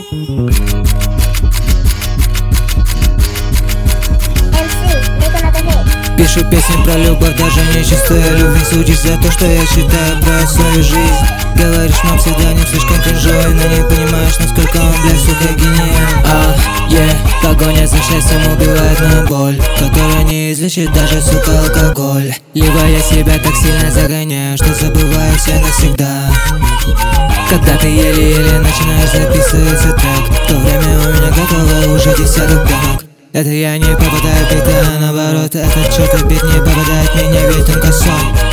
Пишу песни про любовь, даже нечистую любовь. Судишь за то, что я считаю про свою жизнь. Говоришь, но всегда не слишком кринжовый, но не понимаешь, насколько он, блядь, сука, гениален. Погоня за счастьем убивает мою боль, которая не излечит даже, сука, алкоголь. Либо я себя так сильно загоняю, что забываю все навсегда. Когда ты еле-еле начинаешь записывать трек, в то время у меня готово уже десяток пенок. Это я не попадаю в биты, а наоборот, этот чертов бит не попадает в меня, ведь он косой.